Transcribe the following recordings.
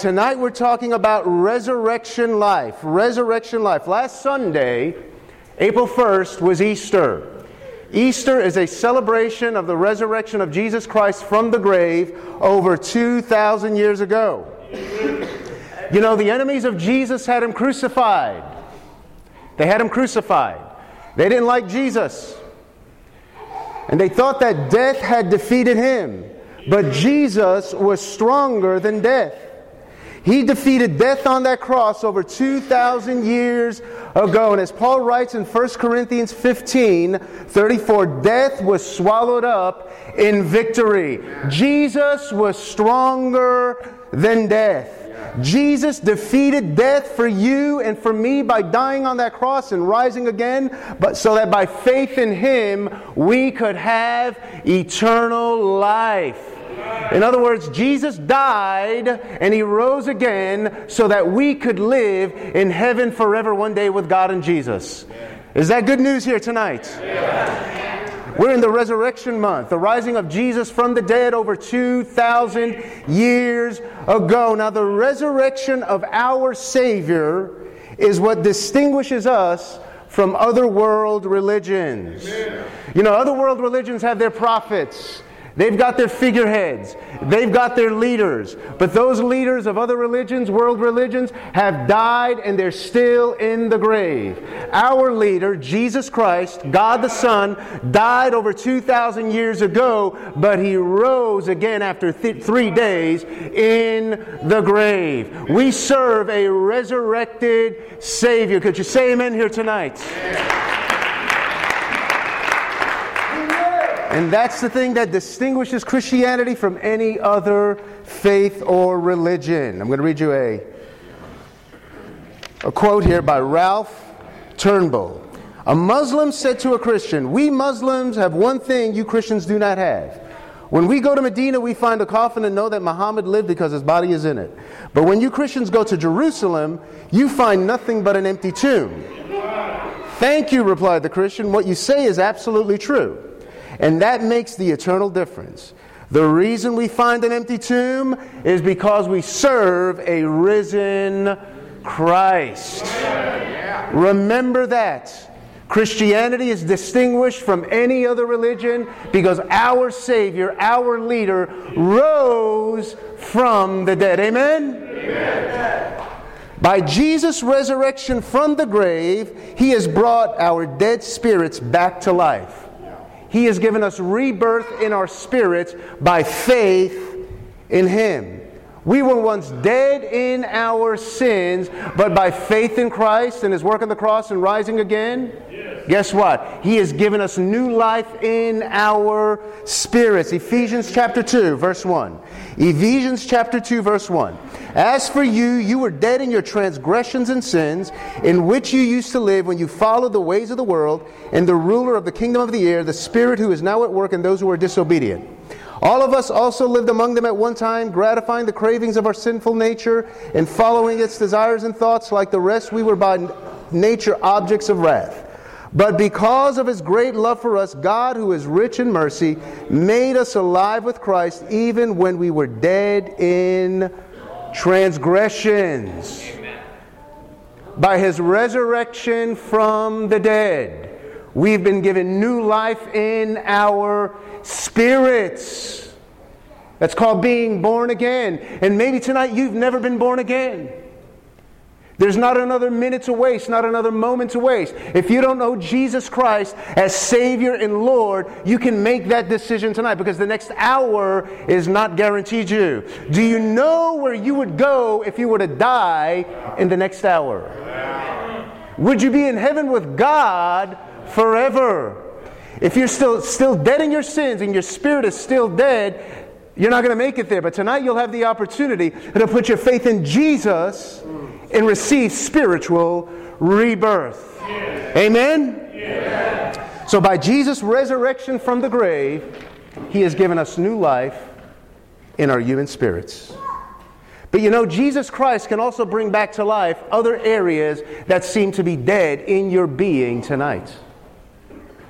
tonight we're talking about resurrection life. Resurrection life. Last Sunday, April 1st, was Easter. Easter is a celebration of the resurrection of Jesus Christ from the grave over 2,000 years ago. You know, the enemies of Jesus had him crucified. They had him crucified. They didn't like Jesus. And they thought that death had defeated him. But Jesus was stronger than death. He defeated death on that cross over 2,000 years ago. And as Paul writes in 1 Corinthians 15:34, death was swallowed up in victory. Jesus was stronger than death. Jesus defeated death for you and for me by dying on that cross and rising again, but so that by faith in Him we could have eternal life. In other words, Jesus died and He rose again so that we could live in heaven forever one day with God and Jesus. Is that good news here tonight? We're in the resurrection month, the rising of Jesus from the dead over 2,000 years ago. Now, the resurrection of our Savior is what distinguishes us from other world religions. You know, other world religions have their prophets. They've got their figureheads. They've got their leaders. But those leaders of other religions, world religions, have died and they're still in the grave. Our leader, Jesus Christ, God the Son, died over 2,000 years ago, but He rose again after 3 days in the grave. We serve a resurrected Savior. Could you say amen here tonight? And that's the thing that distinguishes Christianity from any other faith or religion. I'm going to read you a quote here by Ralph Turnbull. A Muslim said to a Christian, "We Muslims have one thing you Christians do not have. When we go to Medina, we find a coffin and know that Muhammad lived because his body is in it. But when you Christians go to Jerusalem, you find nothing but an empty tomb." "Thank you," replied the Christian. "What you say is absolutely true. And that makes the eternal difference. The reason we find an empty tomb is because we serve a risen Christ." Remember that. Christianity is distinguished from any other religion because our Savior, our leader, rose from the dead. Amen? Amen. By Jesus' resurrection from the grave, He has brought our dead spirits back to life. He has given us rebirth in our spirits by faith in Him. We were once dead in our sins, but by faith in Christ and His work on the cross and rising again, guess what? He has given us new life in our spirits. Ephesians chapter 2, verse 1. Ephesians chapter 2, verse 1. "As for you, you were dead in your transgressions and sins, in which you used to live when you followed the ways of the world and the ruler of the kingdom of the air, the spirit who is now at work in those who are disobedient. All of us also lived among them at one time, gratifying the cravings of our sinful nature and following its desires and thoughts. Like the rest, we were by nature objects of wrath. But because of His great love for us, God, who is rich in mercy, made us alive with Christ even when we were dead in transgressions." Amen. By His resurrection from the dead, we've been given new life in our spirits. That's called being born again. And maybe tonight you've never been born again. There's not another minute to waste, not another moment to waste. If you don't know Jesus Christ as Savior and Lord, you can make that decision tonight because the next hour is not guaranteed you. Do you know where you would go if you were to die in the next hour? Would you be in heaven with God forever? If you're still dead in your sins and your spirit is still dead, you're not going to make it there. But tonight you'll have the opportunity to put your faith in Jesus and receive spiritual rebirth. Yes. Amen? Yes. So by Jesus' resurrection from the grave, He has given us new life in our human spirits. But you know, Jesus Christ can also bring back to life other areas that seem to be dead in your being tonight.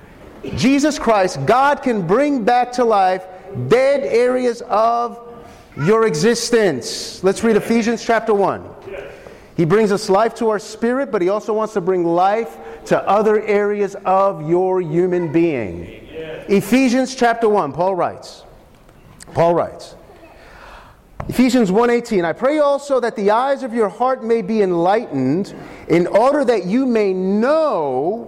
Jesus Christ, God can bring back to life dead areas of your existence. Let's read Ephesians chapter 1. He brings us life to our spirit, but he also wants to bring life to other areas of your human being. Ephesians chapter 1, Paul writes, Ephesians 1:18, I pray also that the eyes of your heart may be enlightened, in order that you may know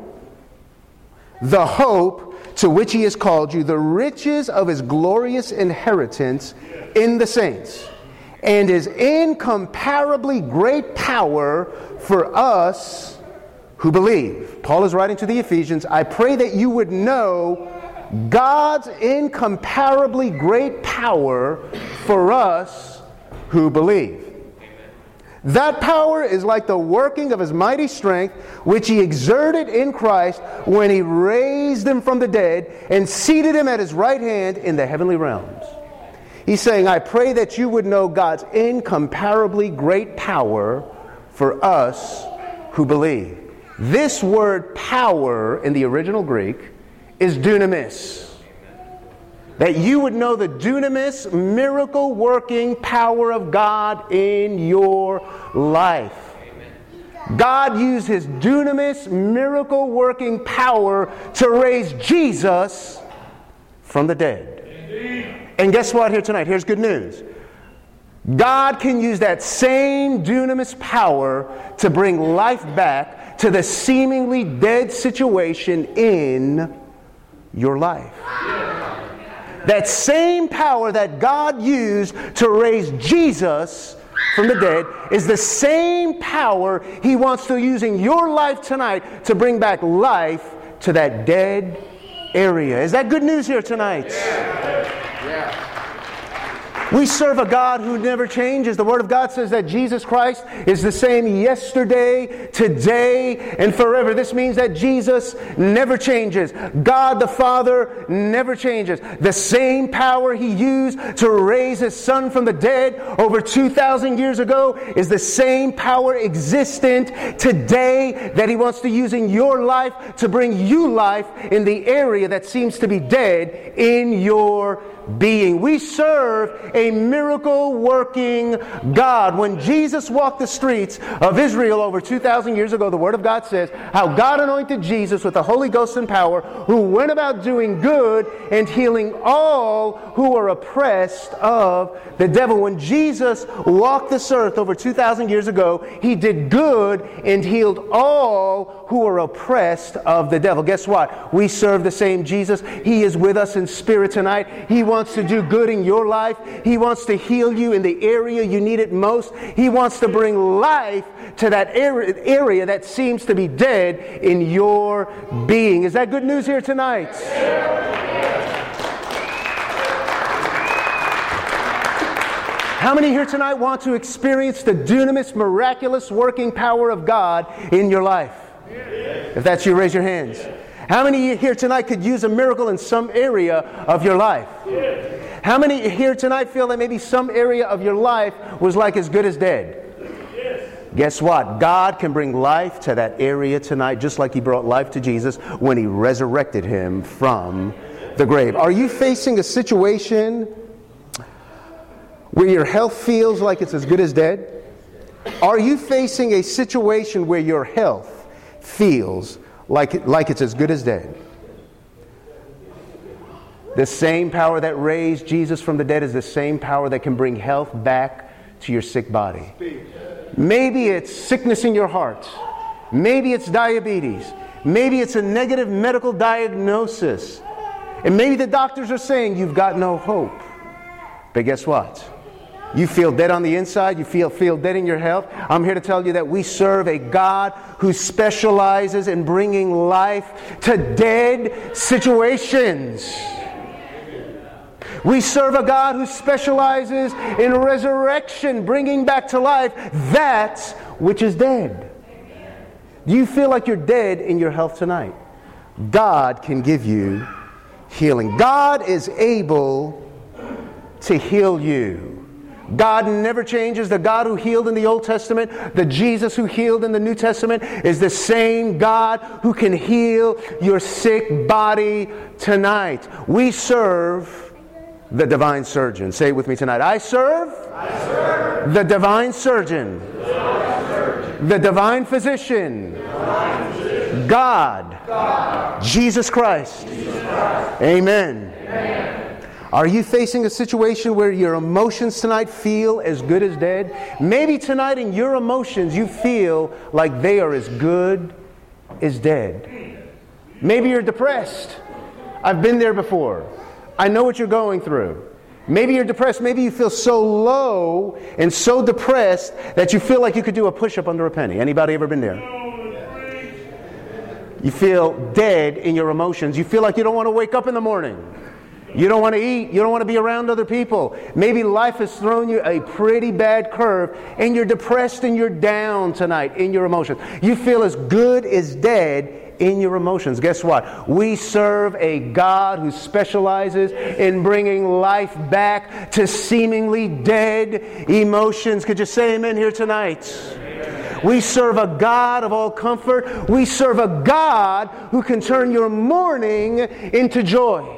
the hope to which he has called you, the riches of his glorious inheritance in the saints, and his incomparably great power for us who believe. Paul is writing to the Ephesians, I pray that you would know God's incomparably great power for us who believe. That power is like the working of his mighty strength, which he exerted in Christ when he raised him from the dead and seated him at his right hand in the heavenly realms. He's saying, I pray that you would know God's incomparably great power for us who believe. This word power in the original Greek is dunamis. That you would know the dunamis, miracle-working power of God in your life. God used his dunamis, miracle-working power to raise Jesus from the dead. And guess what here tonight? Here's good news. God can use that same dunamis power to bring life back to the seemingly dead situation in your life. That same power that God used to raise Jesus from the dead is the same power he wants to use in your life tonight to bring back life to that dead area. Is that good news here tonight? Yeah. We serve a God who never changes. The Word of God says that Jesus Christ is the same yesterday, today, and forever. This means that Jesus never changes. God the Father never changes. The same power he used to raise his Son from the dead over 2,000 years ago is the same power existent today that he wants to use in your life to bring you life in the area that seems to be dead in your being. We serve a miracle-working God. When Jesus walked the streets of Israel over 2,000 years ago, the Word of God says how God anointed Jesus with the Holy Ghost and power, who went about doing good and healing all who are oppressed of the devil. When Jesus walked this earth over 2,000 years ago, he did good and healed all who are oppressed of the devil. Guess what? We serve the same Jesus. He is with us in spirit tonight. He wants to do good in your life. He wants to heal you in the area you need it most. He wants to bring life to that area that seems to be dead in your being. Is that good news here tonight? How many here tonight want to experience the dunamis, miraculous working power of God in your life? If that's you, raise your hands. How many here tonight could use a miracle in some area of your life? How many here tonight feel that maybe some area of your life was like as good as dead? Guess what? God can bring life to that area tonight, just like he brought life to Jesus when he resurrected him from the grave. Are you facing a situation where your health feels like it's as good as dead? Are you facing a situation where your health feels like it's as good as dead? The same power that raised Jesus from the dead is the same power that can bring health back to your sick body. Maybe it's sickness in your heart. Maybe it's diabetes. Maybe it's a negative medical diagnosis. And maybe the doctors are saying you've got no hope. But guess what? You feel dead on the inside. You feel dead in your health. I'm here to tell you that we serve a God who specializes in bringing life to dead situations. We serve a God who specializes in resurrection, bringing back to life that which is dead. Do you feel like you're dead in your health tonight? God can give you healing. God is able to heal you. God never changes. The God who healed in the Old Testament, the Jesus who healed in the New Testament, is the same God who can heal your sick body tonight. We serve the divine surgeon. Say it with me tonight. I serve the divine surgeon, the divine physician, God, Jesus Christ. Amen. Are you facing a situation where your emotions tonight feel as good as dead? Maybe tonight in your emotions you feel like they are as good as dead. Maybe you're depressed. I've been there before. I know what you're going through. Maybe you're depressed. Maybe you feel so low and so depressed that you feel like you could do a push-up under a penny. Anybody ever been there? You feel dead in your emotions. You feel like you don't want to wake up in the morning. You don't want to eat. You don't want to be around other people. Maybe life has thrown you a pretty bad curve and you're depressed and you're down tonight in your emotions. You feel as good as dead in your emotions. Guess what? We serve a God who specializes in bringing life back to seemingly dead emotions. Could you say amen here tonight? We serve a God of all comfort. We serve a God who can turn your mourning into joy.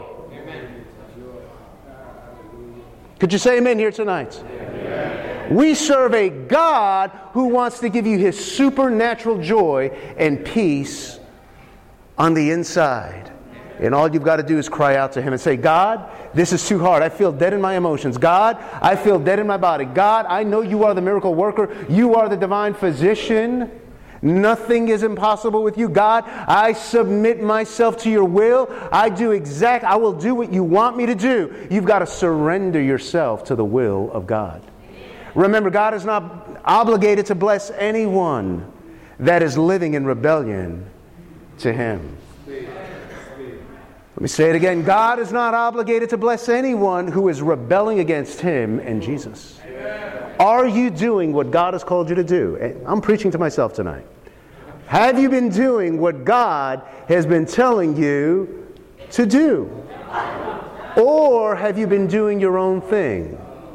Could you say amen here tonight? Amen. We serve a God who wants to give you His supernatural joy and peace on the inside. And all you've got to do is cry out to Him and say, God, this is too hard. I feel dead in my emotions. God, I feel dead in my body. God, I know You are the miracle worker. You are the divine physician. Nothing is impossible with You. God, I submit myself to Your will. I will do what You want me to do. You've got to surrender yourself to the will of God. Remember, God is not obligated to bless anyone that is living in rebellion to Him. Let me say it again. God is not obligated to bless anyone who is rebelling against Him and Jesus. Are you doing what God has called you to do? I'm preaching to myself tonight. Have you been doing what God has been telling you to do? Or have you been doing your own thing?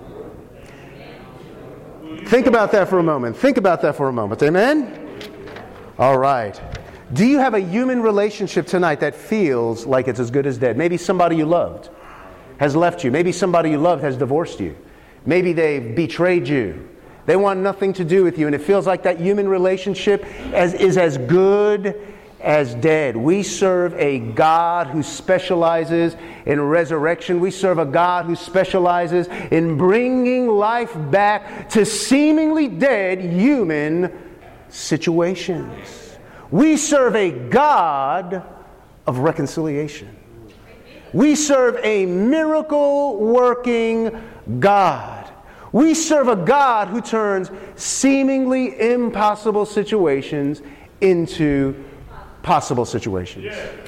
Think about that for a moment. Think about that for a moment. Amen? All right. Do you have a human relationship tonight that feels like it's as good as dead? Maybe somebody you loved has left you. Maybe somebody you loved has divorced you. Maybe they've betrayed you. They want nothing to do with you. And it feels like that human relationship is as good as dead. We serve a God who specializes in resurrection. We serve a God who specializes in bringing life back to seemingly dead human situations. We serve a God of reconciliation. We serve a miracle-working God. We serve a God who turns seemingly impossible situations into possible situations.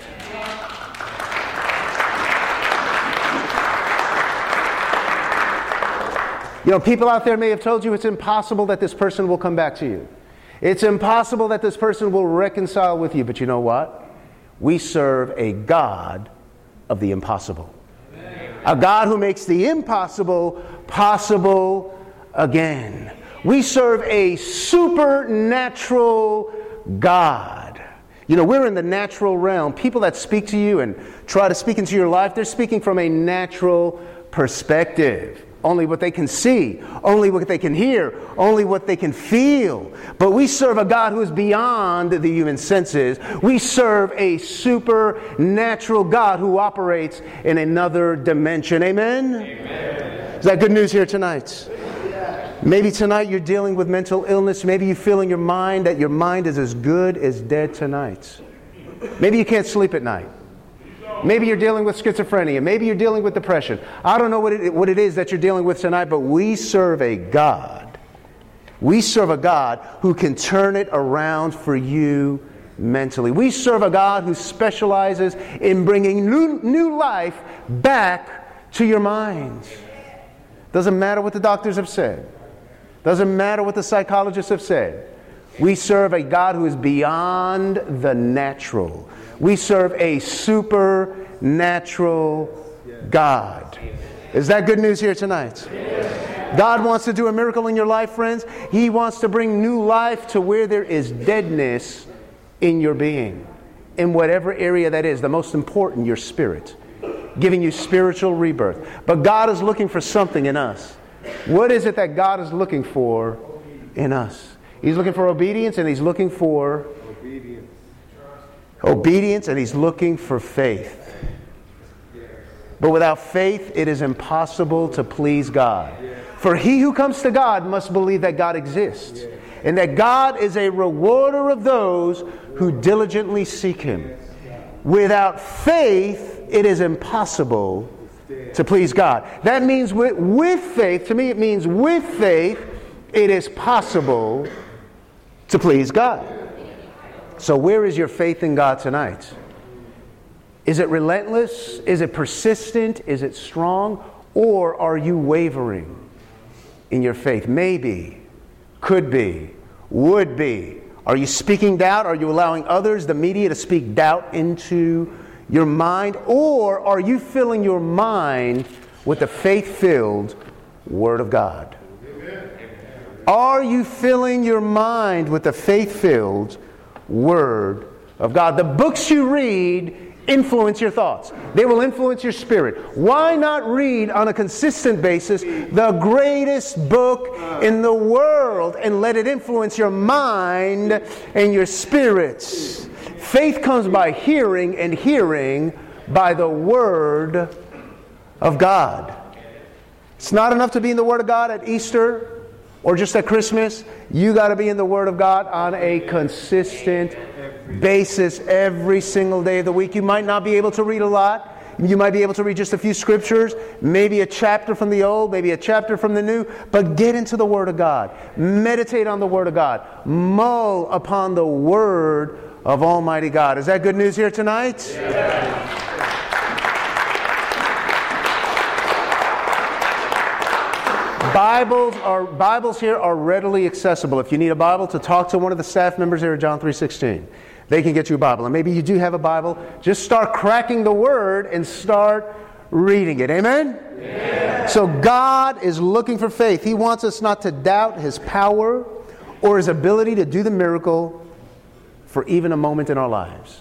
You know, people out there may have told you it's impossible that this person will come back to you. It's impossible that this person will reconcile with you. But you know what? We serve a God of the impossible. A God who makes the impossible possible again. We serve a supernatural God. You know, we're in the natural realm. People that speak to you and try to speak into your life, they're speaking from a natural perspective. Only what they can see, only what they can hear, only what they can feel. But we serve a God who is beyond the human senses. We serve a supernatural God who operates in another dimension. Amen? Amen. Is that good news here tonight? Maybe tonight you're dealing with mental illness. Maybe you feel in your mind that your mind is as good as dead tonight. Maybe you can't sleep at night. Maybe you're dealing with schizophrenia. Maybe you're dealing with depression. I don't know what it is that you're dealing with tonight, but we serve a God. We serve a God who can turn it around for you mentally. We serve a God who specializes in bringing new life back to your minds. Doesn't matter what the doctors have said. Doesn't matter what the psychologists have said. We serve a God who is beyond the natural. We serve a supernatural God. Is that good news here tonight? God wants to do a miracle in your life, friends. He wants to bring new life to where there is deadness in your being. In whatever area that is, the most important, your spirit. giving you spiritual rebirth. But God is looking for something in us. What is it that God is looking for in us? He's looking for obedience, and He's looking for obedience, and He's looking for faith. But without faith, it is impossible to please God. For he who comes to God must believe that God exists, and that God is a rewarder of those who diligently seek Him. Without faith, it is impossible to please God. That means with faith, to me it means with faith, it is possible to please God. So where is your faith in God tonight? Is it relentless? Is it persistent? Is it strong? Or are you wavering in your faith? Maybe, could be, would be. Are you speaking doubt? Are you allowing others, the media, to speak doubt into your mind? Or are you filling your mind with the faith-filled Word of God? Amen. Are you filling your mind with the faith-filled Word of God? The books you read influence your thoughts. They will influence your spirit. Why not read on a consistent basis the greatest book in the world and let it influence your mind and your spirits? Faith comes by hearing, and hearing by the Word of God. It's not enough to be in the Word of God at Easter or just at Christmas. You got to be in the Word of God on a consistent basis every single day of the week. You might not be able to read a lot. You might be able to read just a few scriptures, maybe a chapter from the Old, maybe a chapter from the New, but get into the Word of God. Meditate on the Word of God. Mull upon the Word of Almighty God. Is that good news here tonight? Yeah. Bibles here are readily accessible. If you need a Bible, to talk to one of the staff members here at John 3:16. They can get you a Bible. And maybe you do have a Bible. Just start cracking the Word and start reading it. Amen? Yeah. So God is looking for faith. He wants us not to doubt His power or His ability to do the miracle for even a moment in our lives.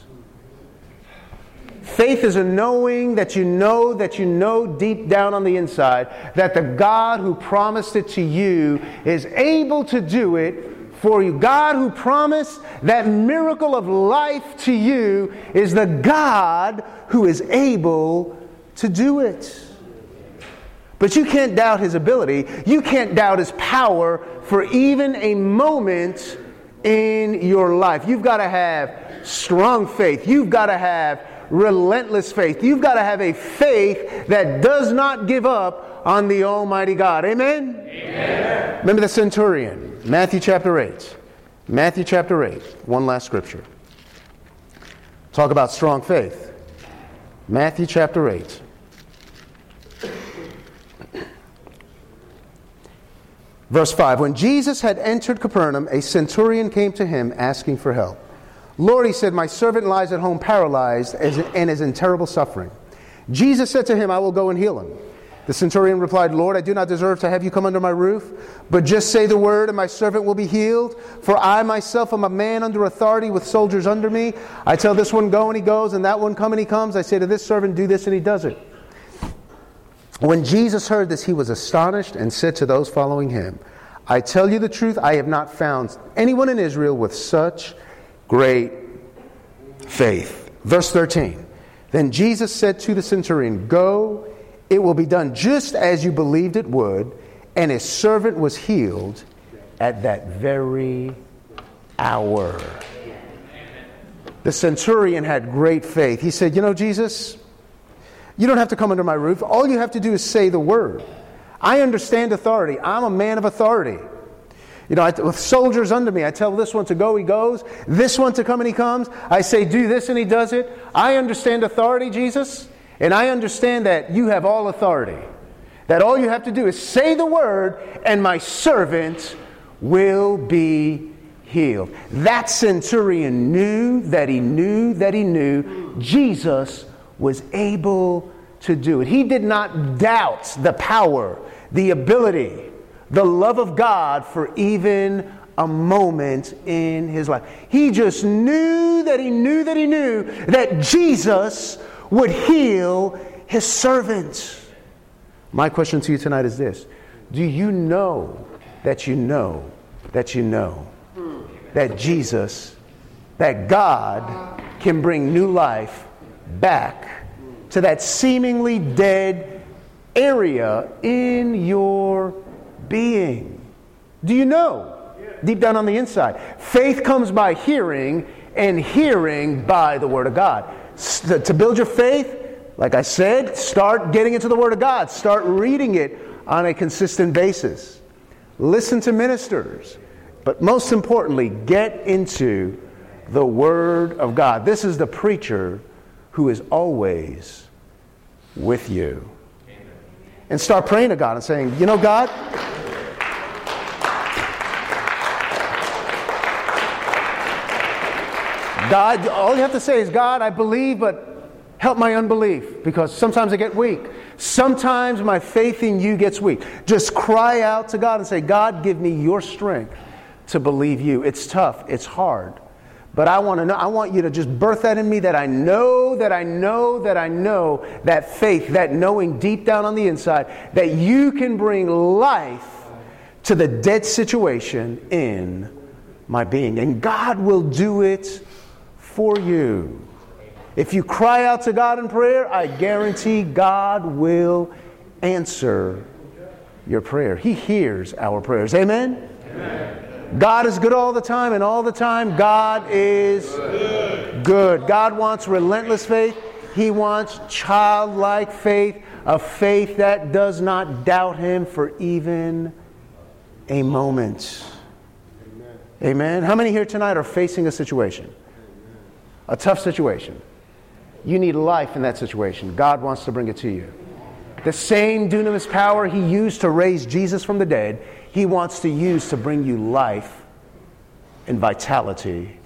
Faith is a knowing that you know deep down on the inside that the God who promised it to you is able to do it for you. God who promised that miracle of life to you is the God who is able to do it. But you can't doubt His ability. You can't doubt His power for even a moment in your life. You've got to have strong faith. You've got to have relentless faith. You've got to have a faith that does not give up on the Almighty God. Amen? Amen. Remember the centurion. Matthew chapter 8. Matthew chapter 8. One last scripture. Talk about strong faith. Matthew chapter 8. Verse 5. When Jesus had entered Capernaum, a centurion came to him asking for help. Lord, he said, my servant lies at home paralyzed and is in terrible suffering. Jesus said to him, I will go and heal him. The centurion replied, Lord, I do not deserve to have you come under my roof, but just say the word and my servant will be healed. For I myself am a man under authority with soldiers under me. I tell this one, go, and he goes, and that one, come, and he comes. I say to this servant, do this, and he does it. When Jesus heard this, he was astonished and said to those following him, I tell you the truth, I have not found anyone in Israel with such great faith. Verse 13. Then Jesus said to the centurion, go, it will be done just as you believed it would. And his servant was healed at that very hour. The centurion had great faith. He said, Jesus, you don't have to come under my roof. All you have to do is say the word. I understand authority. I'm a man of authority. With soldiers under me, I tell this one to go, he goes. This one to come, and he comes. I say, do this, and he does it. I understand authority, Jesus. And I understand that you have all authority. That all you have to do is say the word, and my servant will be healed. That centurion knew that he knew Jesus was able to do it. He did not doubt the power, the ability, the love of God for even a moment in his life. He just knew that he knew that Jesus would heal His servant. My question to you tonight is this. Do you know that you know that you know that Jesus, that God can bring new life back to that seemingly dead area in your being? Do you know? Deep down on the inside. Faith comes by hearing, and hearing by the Word of God. To build your faith, like I said, start getting into the Word of God. Start reading it on a consistent basis. Listen to ministers. But most importantly, get into the Word of God. This is the preacher who is always with you. And start praying to God and saying, you know, God, all you have to say is, God, I believe, but help my unbelief, because sometimes I get weak. Sometimes my faith in you gets weak. Just cry out to God and say, God, give me your strength to believe you. It's tough. It's hard. But I want you to just birth that in me, that I know that faith, that knowing deep down on the inside, that you can bring life to the dead situation in my being. And God will do it for you. If you cry out to God in prayer, I guarantee God will answer your prayer. He hears our prayers. Amen? Amen. God is good all the time, and all the time God is good. God wants relentless faith. He wants childlike faith, a faith that does not doubt Him for even a moment. Amen. How many here tonight are facing a situation? A tough situation. You need life in that situation. God wants to bring it to you. The same dunamis power He used to raise Jesus from the dead, He wants to use to bring you life and vitality